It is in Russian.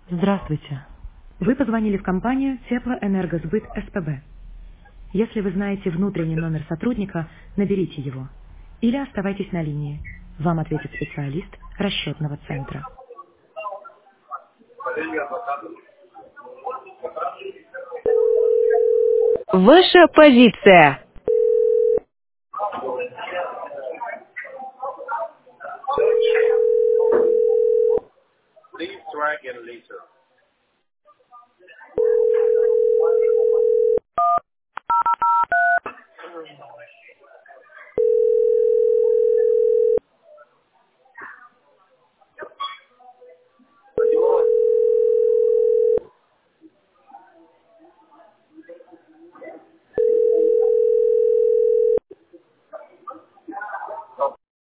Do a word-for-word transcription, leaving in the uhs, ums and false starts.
Здравствуйте. Вы позвонили в компанию Теплоэнергосбыт СПБ. Если вы знаете внутренний номер сотрудника, наберите его. Или оставайтесь на линии. Вам ответит специалист расчетного центра. Ваша позиция. Please try again later.